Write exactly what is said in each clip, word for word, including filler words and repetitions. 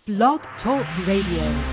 Blog Talk Radio.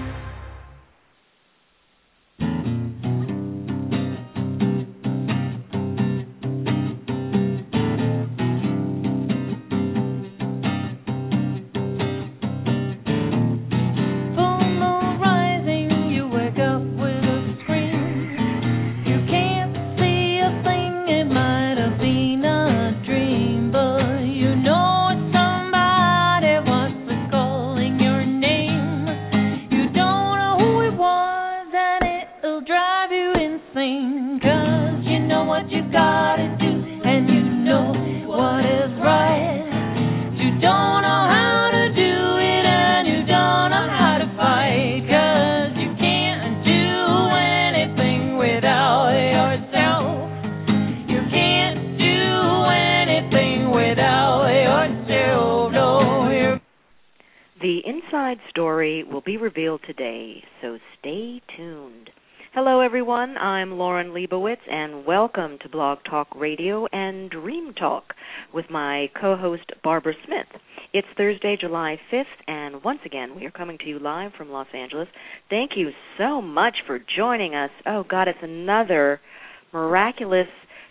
Story will be revealed today, so stay tuned. Hello, everyone. I'm Lauren Leibowitz, and welcome to Blog Talk Radio and Dream Talk with my co-host, Barbara Smith. It's Thursday, July fifth, and once again, we are coming to you live from Los Angeles. Thank you so much for joining us. Oh, God, it's another miraculous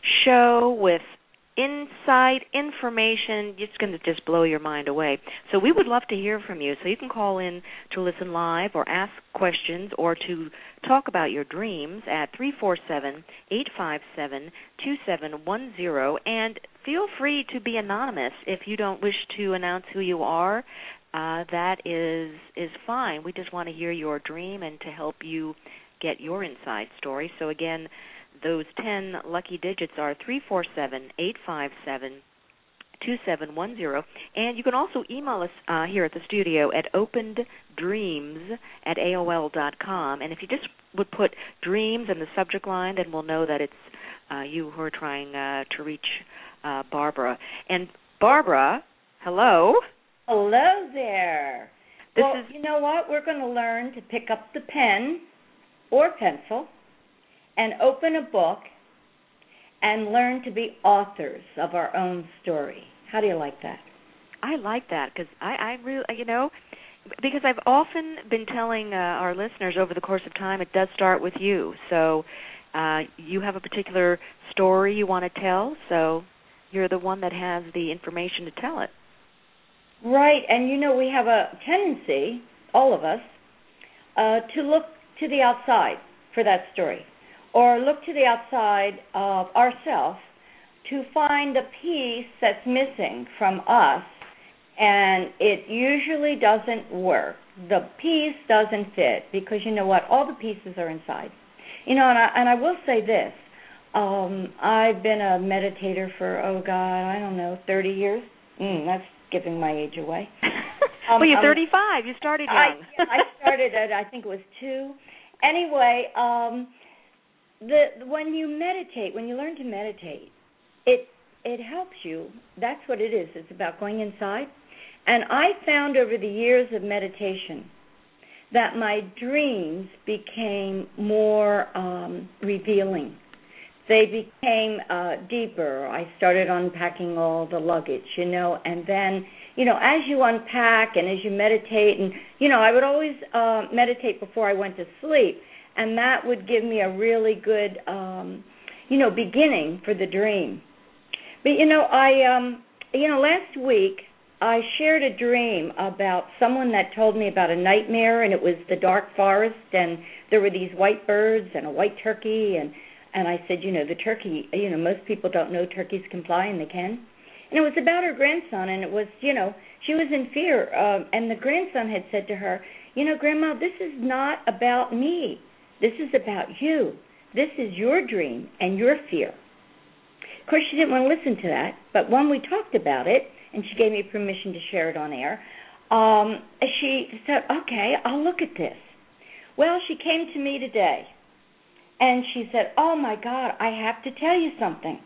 show with insight, information, it's going to just blow your mind away. So we would love to hear from you. So you can call in to listen live or ask questions or to talk about your dreams at three four seven, eight five seven, two seven one zero. And feel free to be anonymous if you don't wish to announce who you are. Uh, that is, is fine. We just want to hear your dream and to help you get your inside story. So again, those ten lucky digits are three four seven, eight five seven, two seven one zero. And you can also email us uh, here at the studio at openedreams at A O L dot com. And if you just would put dreams in the subject line, then we'll know that it's uh, you who are trying uh, to reach uh, Barbara. And Barbara, hello. Hello there. This well, is you know what? We're going to learn to pick up the pen or pencil and open a book and learn to be authors of our own story. How do you like that? I like that because I, I really, you know, because I've often been telling uh, our listeners over the course of time, it does start with you. So uh, you have a particular story you want to tell, so you're the one that has the information to tell it. Right, and you know, we have a tendency, all of us, uh, to look to the outside for that story, or look to the outside of ourselves to find the piece that's missing from us, and it usually doesn't work. The piece doesn't fit because, you know what, all the pieces are inside. You know, and I, and I will say this, um, I've been a meditator for, oh, God, I don't know, thirty years. Mm, that's giving my age away. Um, well, you're thirty-five. Um, you started young. I, I started at, I think it was two. Anyway, um, the when you meditate, when you learn to meditate, it it helps you. That's what it is. It's about going inside. And I found over the years of meditation that my dreams became more um, revealing. They became uh, deeper. I started unpacking all the luggage, you know, and then, you know, as you unpack and as you meditate, and, you know, I would always uh, meditate before I went to sleep, and that would give me a really good, um, you know, beginning for the dream. But, you know, I, um, you know, last week I shared a dream about someone that told me about a nightmare, and it was the dark forest, and there were these white birds and a white turkey, and And I said, you know, the turkey, you know, most people don't know turkeys can fly, and they can. And it was about her grandson, and it was, you know, she was in fear. Uh, and the grandson had said to her, you know, Grandma, this is not about me. This is about you. This is your dream and your fear. Of course, she didn't want to listen to that, but when we talked about it, and she gave me permission to share it on air, um, she said, okay, I'll look at this. Well, she came to me today. And she said, oh, my God, I have to tell you something.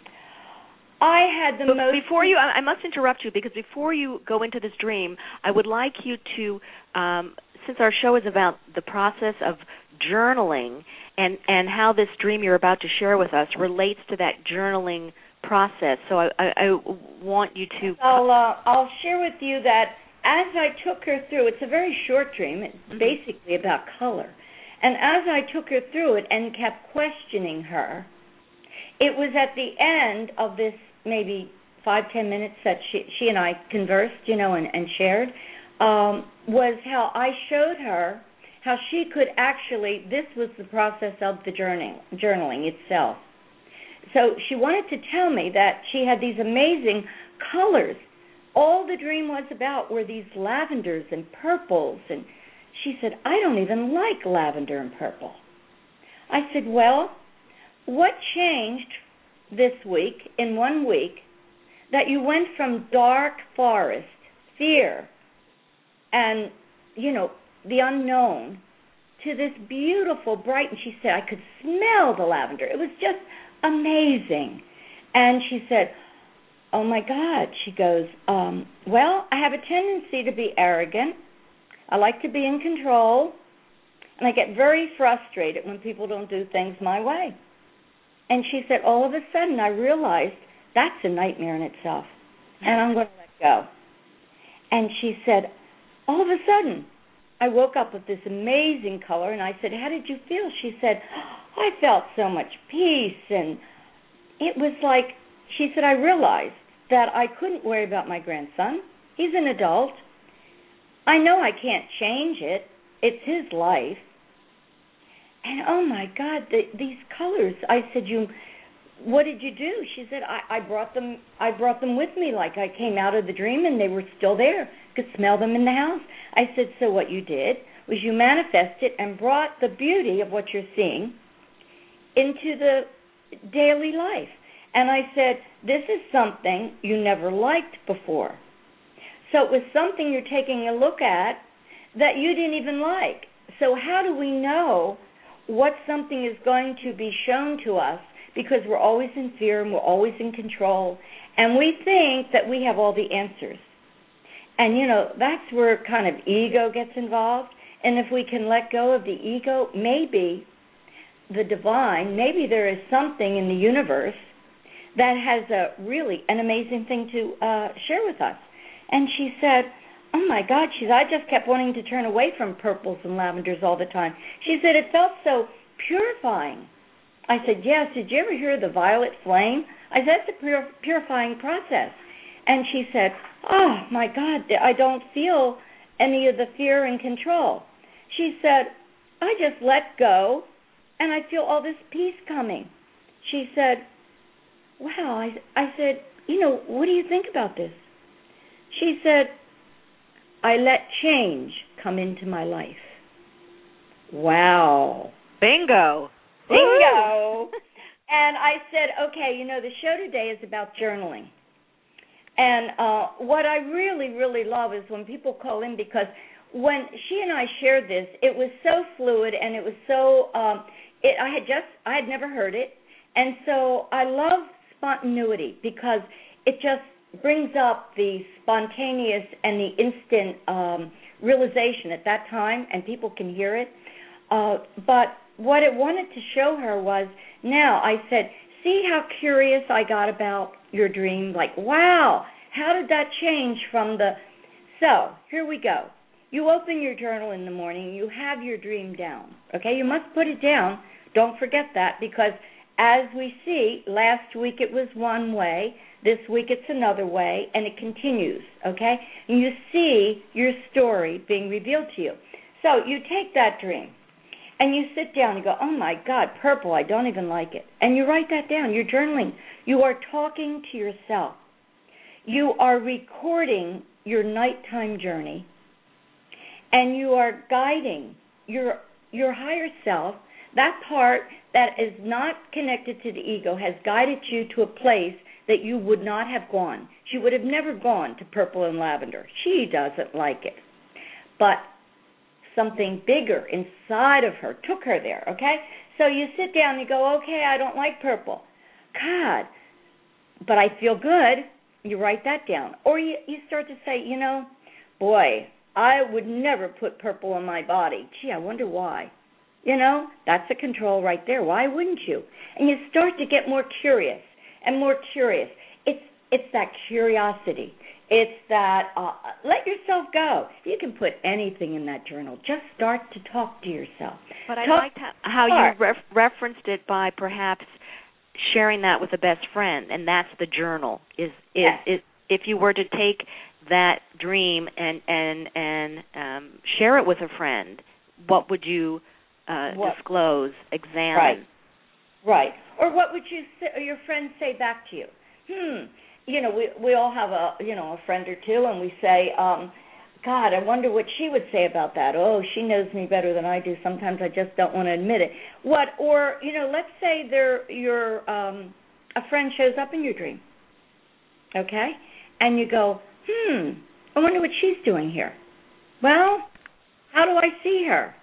I had the but most... Before you, I must interrupt you, because before you go into this dream, I would like you to, um, since our show is about the process of journaling and, and how this dream you're about to share with us relates to that journaling process. So I, I, I want you to... I'll, uh, I'll share with you that as I took her through, it's a very short dream. It's mm-hmm. basically about color. And as I took her through it and kept questioning her, it was at the end of this maybe five, ten minutes that she, she and I conversed, you know, and, and shared, um, was how I showed her how she could actually, this was the process of the journaling, journaling itself. So she wanted to tell me that she had these amazing colors. All the dream was about were these lavenders and purples. And she said, I don't even like lavender and purple. I said, well, what changed this week, in one week, that you went from dark forest, fear, and, you know, the unknown, to this beautiful, bright, and she said, I could smell the lavender. It was just amazing. And she said, oh, my God. She goes, um, well, I have a tendency to be arrogant. I like to be in control, and I get very frustrated when people don't do things my way. And she said, all of a sudden, I realized that's a nightmare in itself, and I'm going to let go. And she said, all of a sudden, I woke up with this amazing color, and I said, how did you feel? She said, oh, I felt so much peace, and it was like, she said, I realized that I couldn't worry about my grandson. He's an adult. I know I can't change it. It's his life. And, oh, my God, the, these colors. I said, you, what did you do? She said, I, I brought them I brought them with me like I came out of the dream, and they were still there. Could smell them in the house. I said, so what you did was you manifested and brought the beauty of what you're seeing into the daily life. And I said, this is something you never liked before. So it was something you're taking a look at that you didn't even like. So how do we know what something is going to be shown to us? Because we're always in fear and we're always in control. And we think that we have all the answers. And, you know, that's where kind of ego gets involved. And if we can let go of the ego, maybe the divine, maybe there is something in the universe that has a really an amazing thing to uh, share with us. And she said, oh, my God, she said, I just kept wanting to turn away from purples and lavenders all the time. She said, it felt so purifying. I said, yes, did you ever hear the violet flame? I said, it's a pur- purifying process. And she said, oh, my God, I don't feel any of the fear and control. She said, I just let go, and I feel all this peace coming. She said, wow, I, I said, you know, what do you think about this? She said, I let change come into my life. Wow. Bingo. Bingo. And I said, okay, you know, the show today is about journaling. And uh, what I really, really love is when people call in, because when she and I shared this, it was so fluid and it was so, um, it, I had just, I had never heard it. And so I love spontaneity because it just brings up the spontaneous and the instant um, realization at that time, and people can hear it. Uh, but what it wanted to show her was, now I said, see how curious I got about your dream? Like, wow, how did that change from the... So, here we go. You open your journal in the morning, you have your dream down, okay? You must put it down. Don't forget that, because as we see, last week it was one way, this week it's another way, and it continues, okay? And you see your story being revealed to you. So you take that dream, and you sit down and go, oh, my God, purple, I don't even like it. And you write that down. You're journaling. You are talking to yourself. You are recording your nighttime journey, and you are guiding your your higher self. That part that is not connected to the ego has guided you to a place that you would not have gone. She would have never gone to purple and lavender. She doesn't like it. But something bigger inside of her took her there, okay? So you sit down and you go, okay, I don't like purple. God, but I feel good. You write that down. Or you, you start to say, you know, boy, I would never put purple on my body. Gee, I wonder why. You know, that's a control right there. Why wouldn't you? And you start to get more curious and more curious. It's it's that curiosity. It's that uh, let yourself go. You can put anything in that journal. Just start to talk to yourself. But I talk liked how you ref- referenced it by perhaps sharing that with a best friend, and that's the journal. Is is, yes. is if you were to take that dream and and and um, share it with a friend, what would you uh, what? disclose, examine? Right. Right. Or what would you say, or your friends say back to you? Hmm. You know, we we all have a you know a friend or two, and we say, um, God, I wonder what she would say about that. Oh, she knows me better than I do. Sometimes I just don't want to admit it. What? Or you know, let's say there your um, a friend shows up in your dream. Okay, and you go, hmm. I wonder what she's doing here. Well, how do I see her?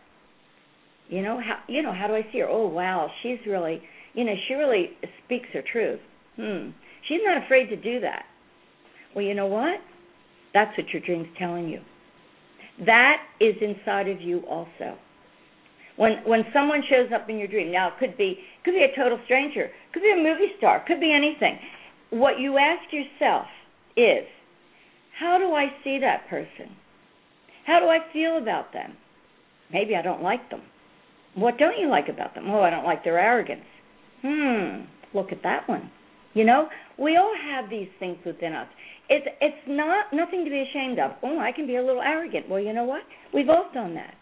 You know, how you know how do I see her? Oh, wow, she's really, you know, she really speaks her truth. Hmm. She's not afraid to do that. Well, you know what? That's what your dream's telling you. That is inside of you also. When when someone shows up in your dream, now it could be could be a total stranger, could be a movie star, could be anything. What you ask yourself is, how do I see that person? How do I feel about them? Maybe I don't like them. What don't you like about them? Oh, I don't like their arrogance. Hmm, look at that one. You know, we all have these things within us. It's it's not nothing to be ashamed of. Oh, I can be a little arrogant. Well, you know what? We've all done that.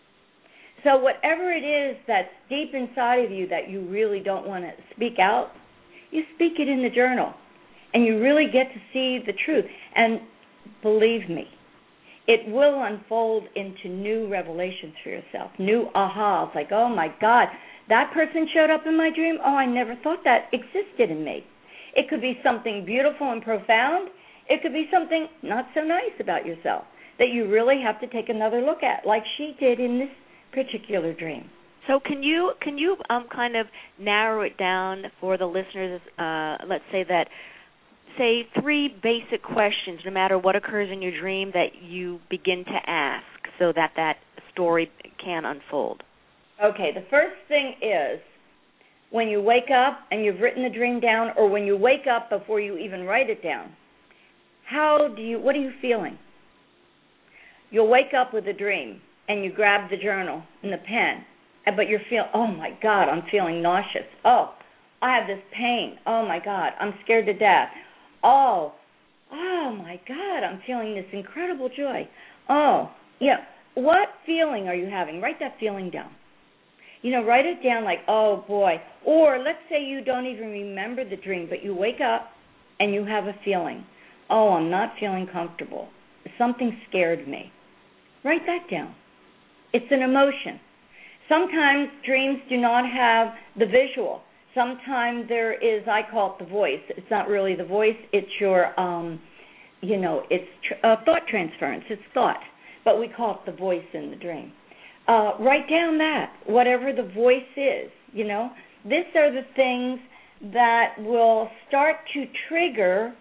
So whatever it is that's deep inside of you that you really don't want to speak out, you speak it in the journal, and you really get to see the truth. And believe me, it will unfold into new revelations for yourself, new ahas, like, oh, my God, that person showed up in my dream? Oh, I never thought that existed in me. It could be something beautiful and profound. It could be something not so nice about yourself that you really have to take another look at, like she did in this particular dream. So can you can you um, kind of narrow it down for the listeners, uh, let's say that, say three basic questions, no matter what occurs in your dream, that you begin to ask so that that story can unfold? Okay, the first thing is, when you wake up and you've written the dream down, or when you wake up before you even write it down, how do you, what are you feeling? You'll wake up with a dream, and you grab the journal and the pen, but you're feeling, oh, my God, I'm feeling nauseous. Oh, I have this pain. Oh, my God, I'm scared to death. Oh, oh, my God, I'm feeling this incredible joy. Oh, yeah, what feeling are you having? Write that feeling down. You know, write it down like, oh, boy. Or let's say you don't even remember the dream, but you wake up and you have a feeling. Oh, I'm not feeling comfortable. Something scared me. Write that down. It's an emotion. Sometimes dreams do not have the visual. Sometimes there is, I call it the voice. It's not really the voice. It's your, um, you know, it's tr- uh, thought transference. It's thought. But we call it the voice in the dream. Uh, write down that, whatever the voice is, you know. These are the things that will start to trigger,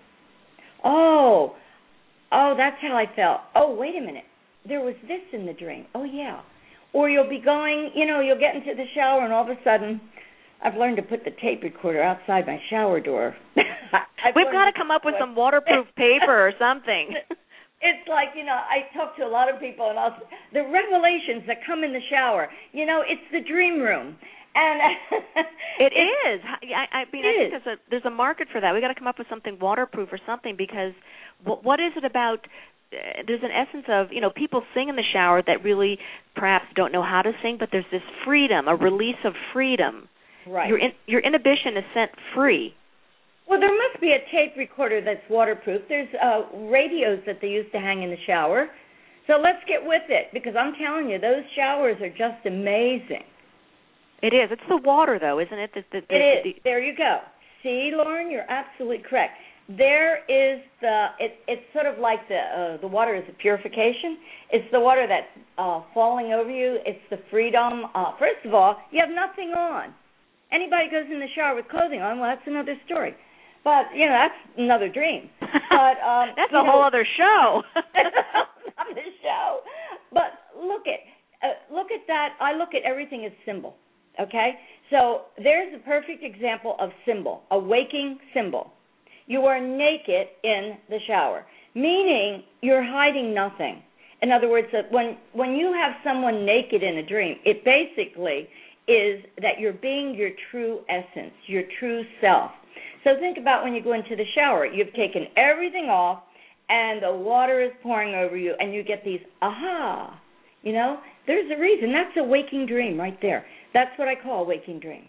oh, oh, that's how I felt. Oh, wait a minute. There was this in the dream. Oh, yeah. Or you'll be going, you know, you'll get into the shower, and all of a sudden, I've learned to put the tape recorder outside my shower door. We've got to come up with some waterproof paper or something. It's like, you know, I talk to a lot of people, and I'll, the revelations that come in the shower, you know, it's the dream room. And it is. I, I mean, I think there's a, there's a market for that. We've got to come up with something waterproof or something, because what, what is it about, uh, there's an essence of, you know, people sing in the shower that really perhaps don't know how to sing, but there's this freedom, a release of freedom. Right. Your, in, your inhibition is set free. Well, there must be a tape recorder that's waterproof. There's uh, radios that they used to hang in the shower. So let's get with it, because I'm telling you, those showers are just amazing. It is. It's the water, though, isn't it? The, the, the, it is. The, there you go. See, Lauren, you're absolutely correct. There is the, it, it's sort of like the uh, the water is a purification. It's the water that's uh, falling over you. It's the freedom. Uh, first of all, you have nothing on. Anybody goes in the shower with clothing on, well, that's another story. But, you know, that's another dream. But um, That's a know, whole other show. another show. But look at uh, look at that. I look at everything as symbol, okay? So there's a perfect example of symbol, a waking symbol. You are naked in the shower. meaning you're hiding nothing. In other words, that when when you have someone naked in a dream, it basically is that you're being your true essence, your true self. So think about when you go into the shower. You've taken everything off, and the water is pouring over you, and you get these aha. You know, there's a reason. That's a waking dream right there. That's what I call a waking dream.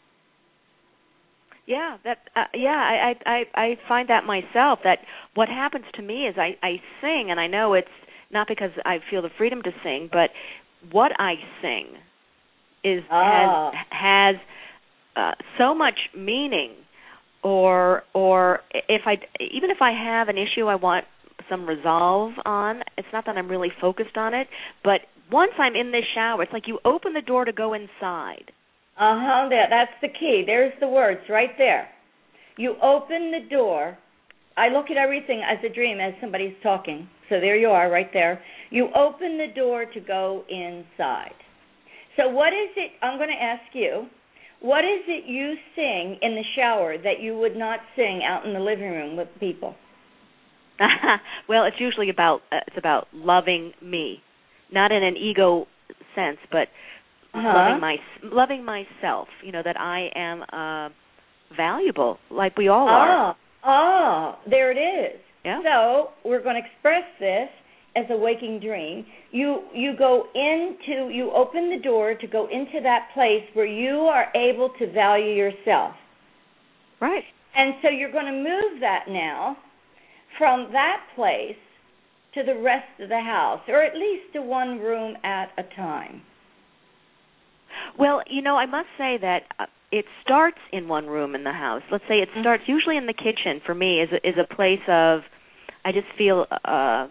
Yeah, that uh, yeah, I, I I find that myself. That what happens to me is I, I sing, and I know it's not because I feel the freedom to sing, but what I sing is ah. has has uh, so much meaning. Or or if I even if I have an issue I want some resolve on, it's not that I'm really focused on it, but once I'm in this shower, it's like you open the door to go inside. Uh-huh, that, that's the key. There's the words right there. You open the door. I look at everything as a dream as somebody's talking. So there you are right there. You open the door to go inside. So what is it, I'm going to ask you, what is it you sing in the shower that you would not sing out in the living room with people? Well, it's usually about uh, it's about loving me, not in an ego sense, but uh-huh. loving my loving myself. You know that I am uh, valuable, like we all are. Ah, ah, there it is. Yeah. So we're going to express this as a waking dream. You you go into you open the door to go into that place where you are able to value yourself. Right. And so you're going to move that now from that place to the rest of the house, or at least to one room at a time. Well, you know, I must say that uh, it starts in one room in the house. Let's say it starts usually in the kitchen. For me, is a, is a place of I just feel uh,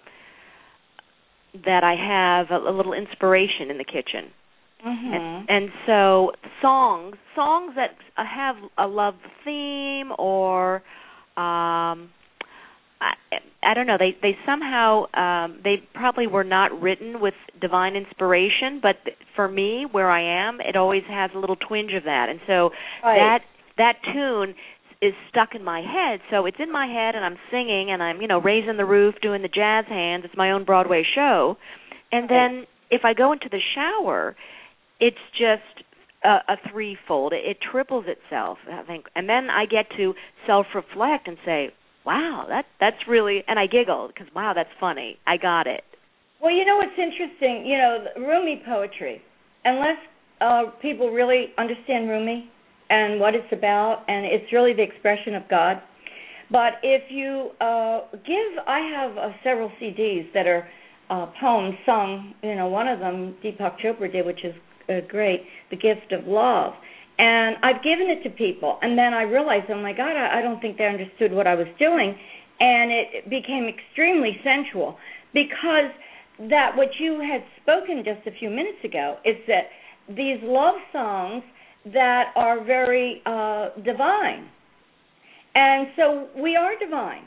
that I have a, a little inspiration in the kitchen. Mm-hmm. And, and so songs, songs that have a love theme or um, I, I don't know, they, they somehow, um, they probably were not written with divine inspiration, but for me, where I am, it always has a little twinge of that. And so right. that that tune is stuck in my head. So it's in my head, and I'm singing, and I'm, you know, raising the roof, doing the jazz hands. It's my own Broadway show. And then if I go into the shower, it's just a, a threefold. It, it triples itself, I think. And then I get to self-reflect and say, wow, that that's really, and I giggle because, wow, that's funny. I got it. Well, you know what's interesting? You know, Rumi poetry, unless uh, people really understand Rumi and what it's about, and it's really the expression of God. But if you uh, give, I have uh, several C Ds that are uh, poems sung. You know, one of them Deepak Chopra did, which is uh, great, The Gift of Love. And I've given it to people, and then I realized, oh my God, I, I don't think they understood what I was doing, and it became extremely sensual because that what you had spoken just a few minutes ago is that these love songs that are very uh, divine, and so we are divine.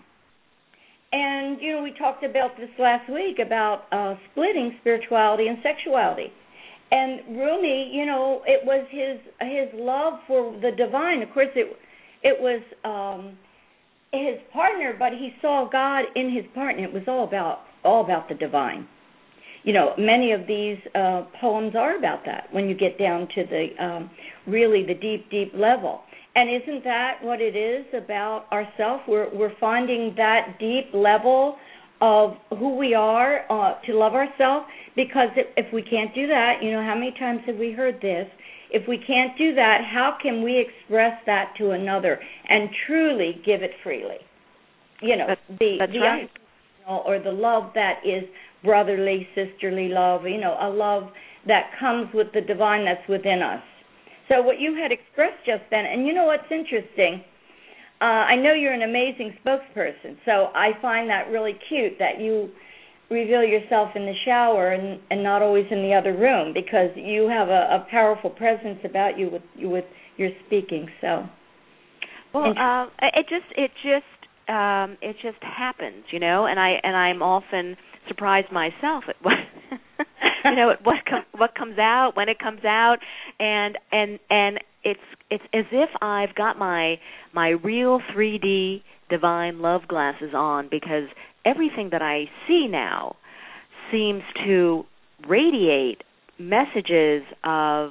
And you know, we talked about this last week about uh, splitting spirituality and sexuality. And Rumi, you know, it was his his love for the divine. Of course, it it was um, his partner, but he saw God in his partner. It was all about all about the divine. You know, many of these uh, poems are about that when you get down to the um, really the deep, deep level. And isn't that what it is about ourselves? We're we're finding that deep level of who we are uh, to love ourselves, because if, if we can't do that, you know, how many times have we heard this? If we can't do that, how can we express that to another and truly give it freely? You know, that's, the that's the right. or the love that is brotherly, sisterly love, you know, a love that comes with the divine that's within us. So what you had expressed just then, and you know what's interesting, Uh, I know you're an amazing spokesperson, so I find that really cute that you reveal yourself in the shower and, and not always in the other room, because you have a, a powerful presence about you with with your speaking. So, well, uh, it just it just um, it just happens, you know, and I and I'm often surprised myself at what you know at what com- what comes out, when it comes out, and and and. It's it's as if I've got my my real three D divine love glasses on, because everything that I see now seems to radiate messages of,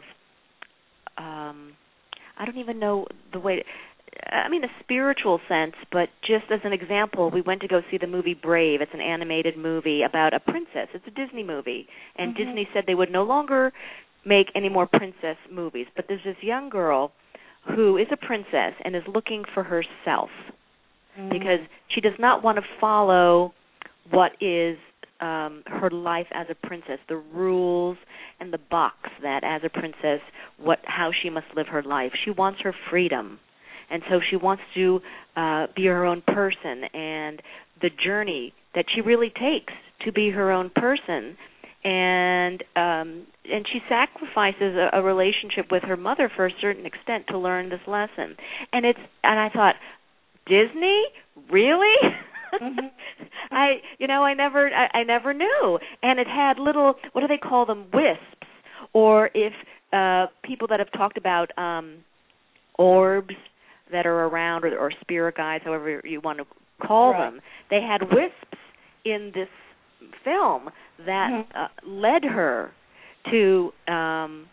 um, I don't even know the way, I mean a spiritual sense, but just as an example, we went to go see the movie Brave. It's an animated movie about a princess. It's a Disney movie, and mm-hmm. Disney said they would no longer make any more princess movies, but there's this young girl who is a princess and is looking for herself mm-hmm. because she does not want to follow what is um, her life as a princess, the rules and the box that as a princess, what how she must live her life. She wants her freedom, and so she wants to uh, be her own person, and the journey that she really takes to be her own person. And um, and she sacrifices a, a relationship with her mother for a certain extent to learn this lesson. And it's and I thought, Disney, really? Mm-hmm. I you know I never I, I never knew. And it had little, what do they call them, wisps, or if uh, people that have talked about um, orbs that are around, or, or spirit guides, however you want to call right. them, they had wisps in this film that mm-hmm. uh, led her to um,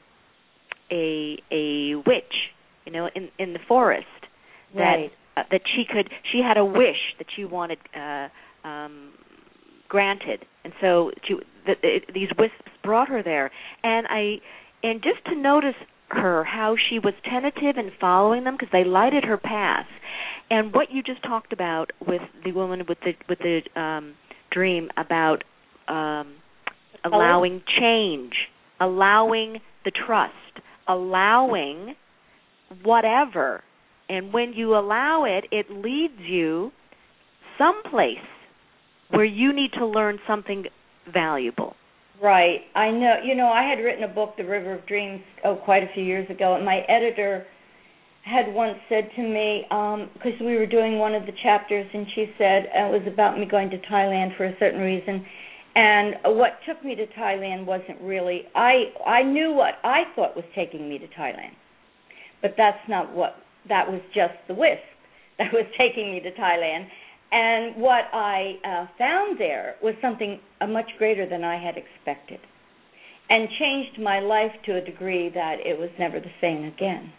a a witch, you know, in in the forest. That right. uh, that she could she had a wish that she wanted uh, um, granted, and so she, the, the, these wisps brought her there. And I and just to notice her, how she was tentative in following them because they lighted her path. And what you just talked about with the woman with the with the um, dream about um, allowing change, allowing the trust, allowing whatever. And when you allow it, it leads you someplace where you need to learn something valuable. Right. I know. You know, I had written a book, The River of Dreams, oh, quite a few years ago, and my editor had once said to me, because um, we were doing one of the chapters, and she said uh, it was about me going to Thailand for a certain reason, and what took me to Thailand wasn't really, I I knew what I thought was taking me to Thailand, but that's not what, that was just the wisp that was taking me to Thailand. And what I uh, found there was something uh, much greater than I had expected, and changed my life to a degree that it was never the same again.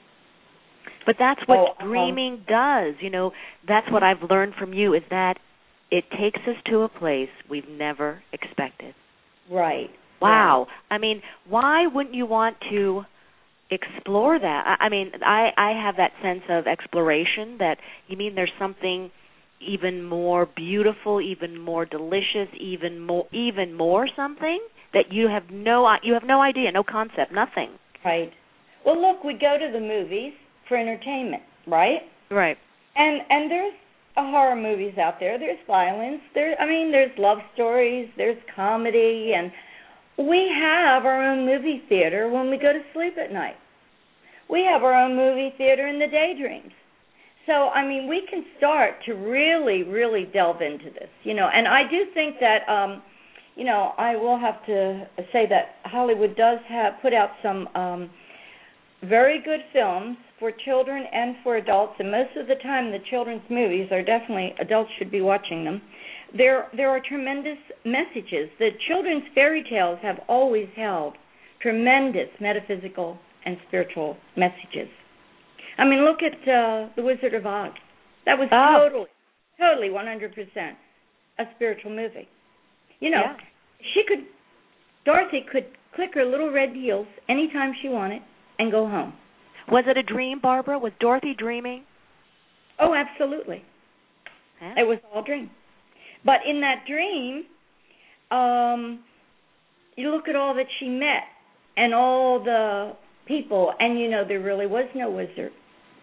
But that's what oh, dreaming um, does. You know, that's what I've learned from you, is that it takes us to a place we've never expected. Right. Wow. Right. I mean, why wouldn't you want to explore that? I, I mean, I, I have that sense of exploration, that you mean there's something even more beautiful, even more delicious, even more, even more something that you have no, you have no idea, no concept, nothing. Right. Well, look, we go to the movies for entertainment, right? Right. And and there's uh, horror movies out there. There's violence. There, I mean, there's love stories. There's comedy, and we have our own movie theater when we go to sleep at night. We have our own movie theater in the daydreams. So, I mean, we can start to really, really delve into this, you know. And I do think that, um, you know, I will have to say that Hollywood does have put out some um, very good films for children and for adults. And most of the time, the children's movies are definitely, adults should be watching them. There, there are tremendous messages. The children's fairy tales have always held tremendous metaphysical and spiritual messages. I mean, look at uh, The Wizard of Oz. That was oh. totally, totally one hundred percent a spiritual movie. You know, yeah. she could, Dorothy could click her little red heels anytime she wanted and go home. Was it a dream, Barbara? Was Dorothy dreaming? Oh, absolutely. Huh? It was all a dream. But in that dream, um, you look at all that she met and all the people, and, you know, there really was no wizard.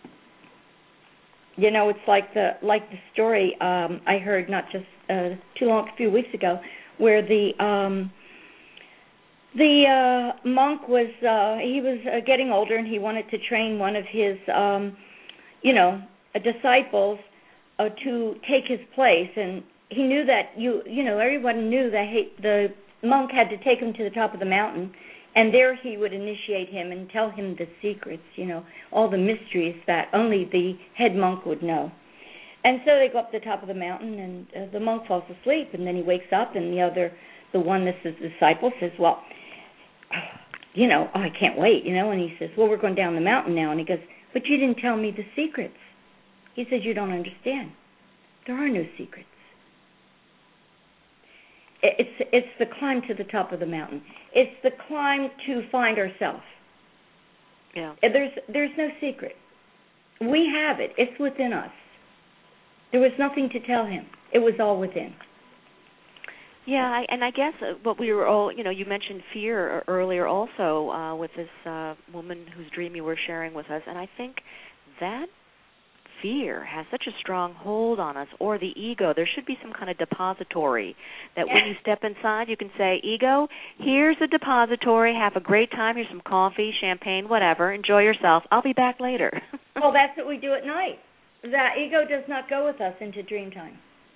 You know, it's like the like the story um, I heard not just uh, too long, a few weeks ago, where the um, the uh, monk was uh, he was uh, getting older, and he wanted to train one of his um, you know uh, disciples uh, to take his place, and he knew that you you know everyone knew that he, the monk had to take him to the top of the mountain. And there he would initiate him and tell him the secrets, you know, all the mysteries that only the head monk would know. And so they go up the top of the mountain, and uh, the monk falls asleep, and then he wakes up, and the other, the one that's his disciple says, well, you know, oh, I can't wait, you know, and he says, well, we're going down the mountain now, and he goes, but you didn't tell me the secrets. He says, you don't understand. There are no secrets. It's it's the climb to the top of the mountain. It's the climb to find ourselves. Yeah. There's there's no secret. We have it. It's within us. There was nothing to tell him. It was all within. Yeah, I, and I guess uh, what we were all, you know, you mentioned fear earlier also uh, with this uh, woman whose dream you were sharing with us, and I think that fear has such a strong hold on us, or the ego. There should be some kind of depository that yes. when you step inside, you can say, ego, here's the depository. Have a great time. Here's some coffee, champagne, whatever. Enjoy yourself. I'll be back later. Well, that's what we do at night. That ego does not go with us into dream time.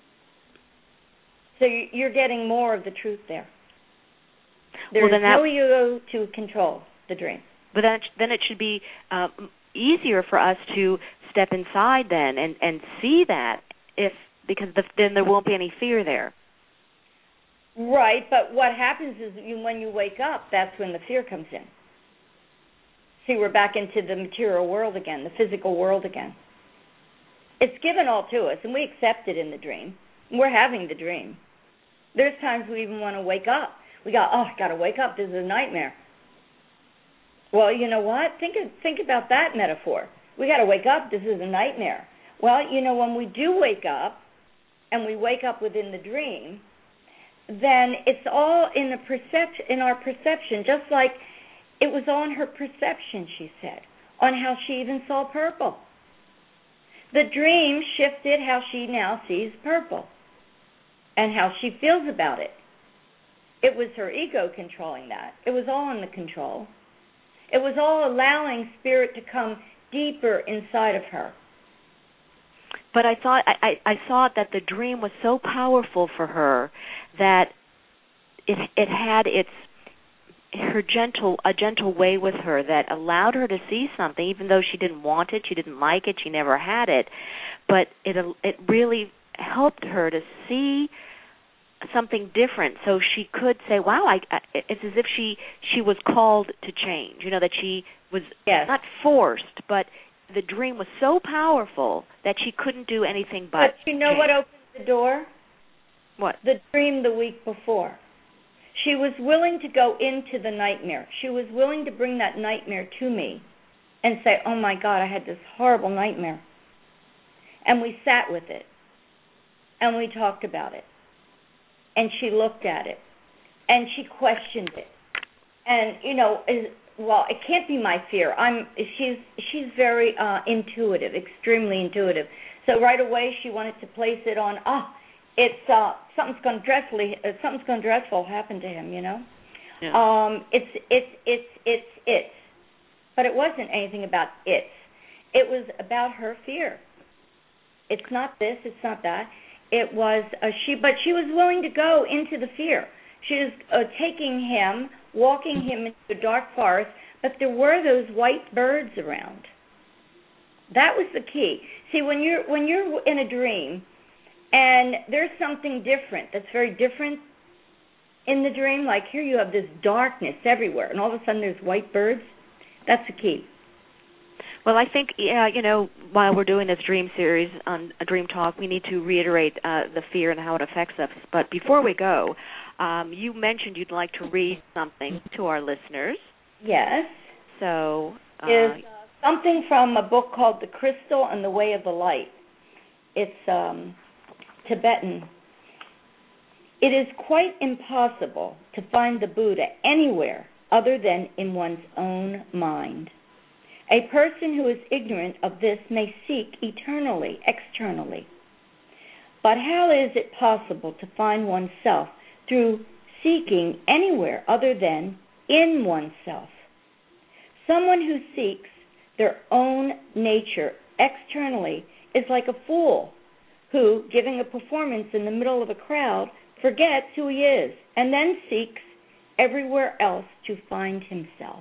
So you're getting more of the truth there. There's well, no that, ego to control the dream. But then, then it should be uh, easier for us to step inside then and, and see that, if because the, then there won't be any fear there. Right, but what happens is you, when you wake up, that's when the fear comes in. See, we're back into the material world again, the physical world again. It's given all to us, and we accept it in the dream. We're having the dream. There's times we even want to wake up. We go, oh, I got to wake up. This is a nightmare. Well, you know what? Think of, think about that metaphor. We got to wake up. This is a nightmare. Well, you know, when we do wake up, and we wake up within the dream, then it's all in the perception, in our perception, just like it was on her perception, she said, on how she even saw purple. The dream shifted how she now sees purple and how she feels about it. It was her ego controlling that. It was all in the control. It was all allowing spirit to come deeper inside of her. But I thought I, I, I thought that the dream was so powerful for her that it it had its her gentle a gentle way with her that allowed her to see something, even though she didn't want it, she didn't like it, she never had it, but it it really helped her to see something different, so she could say, wow, I, I it's as if she she was called to change, you know, that she was yes. not forced, but the dream was so powerful that she couldn't do anything but But you know change. what opened the door? What? The dream the week before. She was willing to go into the nightmare. She was willing to bring that nightmare to me and say, oh, my God, I had this horrible nightmare. And we sat with it, and we talked about it. And she looked at it, and she questioned it. And, you know, well, it can't be my fear. I'm. She's she's very uh, intuitive, extremely intuitive. So right away she wanted to place it on, ah, oh, it's uh, something's going to dreadfully, uh, something's going to dreadful happen to him, you know. Yeah. Um, it's it's it's it's it's, but it wasn't anything about it. It was about her fear. It's not this. It's not that. It was uh, she, but she was willing to go into the fear. She was uh, taking him, walking him into the dark forest, but there were those white birds around. That was the key. See, when you're when you're in a dream, and there's something different that's very different in the dream, like here you have this darkness everywhere, and all of a sudden there's white birds. That's the key. Well, I think, yeah, you know, while we're doing this dream series on a Dream Talk, we need to reiterate uh, the fear and how it affects us. But before we go, um, you mentioned you'd like to read something to our listeners. Yes. So uh, is uh, something from a book called The Crystal and the Way of the Light. It's um, Tibetan. It is quite impossible to find the Buddha anywhere other than in one's own mind. A person who is ignorant of this may seek eternally, externally. But how is it possible to find oneself through seeking anywhere other than in oneself? Someone who seeks their own nature externally is like a fool who, giving a performance in the middle of a crowd, forgets who he is and then seeks everywhere else to find himself.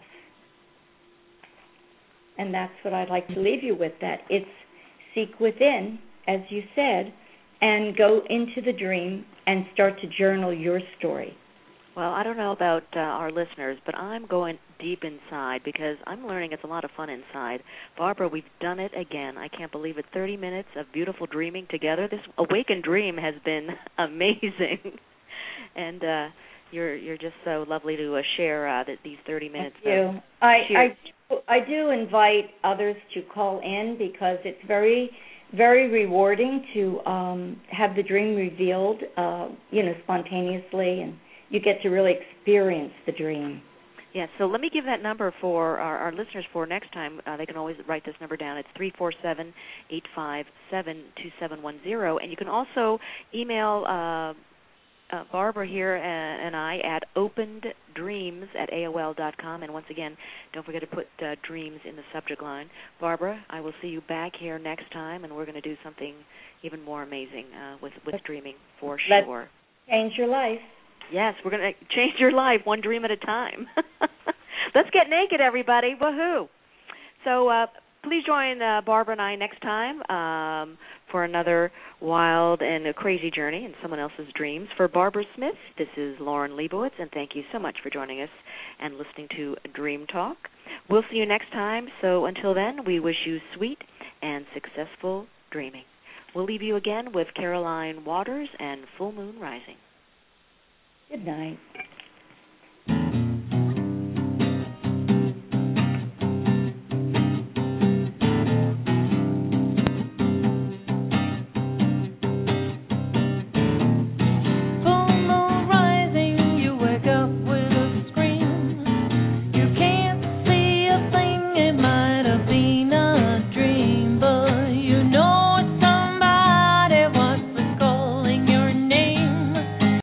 And that's what I'd like to leave you with, that it's seek within as you said, and go into the dream and start to journal your story. Well, I don't know about uh, our listeners, but I'm going deep inside because I'm learning it's a lot of fun inside. Barbara, we've done it again. I can't believe it. thirty minutes of beautiful dreaming together. This awakened dream has been amazing. and uh, you're you're just so lovely to uh, share uh, that these thirty minutes. Thank you. I, I, I do invite others to call in because it's very, very rewarding to um, have the dream revealed, uh, you know, spontaneously, and you get to really experience the dream. Yeah, so let me give that number for our, our listeners for next time. Uh, they can always write this number down. It's three four seven, eight five seven, two seven one zero. And you can also email uh, uh, Barbara here and, and I at openeddreams at A O L dot com. And once again, don't forget to put uh, dreams in the subject line. Barbara, I will see you back here next time, and we're going to do something even more amazing uh, with, with dreaming for Let's sure. Change your life. Yes, we're going to change your life one dream at a time. Let's get naked, everybody. Woohoo. So uh, please join uh, Barbara and I next time um, for another wild and a crazy journey in someone else's dreams. For Barbara Smith, this is Lauren Leibowitz, and thank you so much for joining us and listening to Dream Talk. We'll see you next time. So until then, we wish you sweet and successful dreaming. We'll leave you again with Caroline Waters and Full Moon Rising. Good night.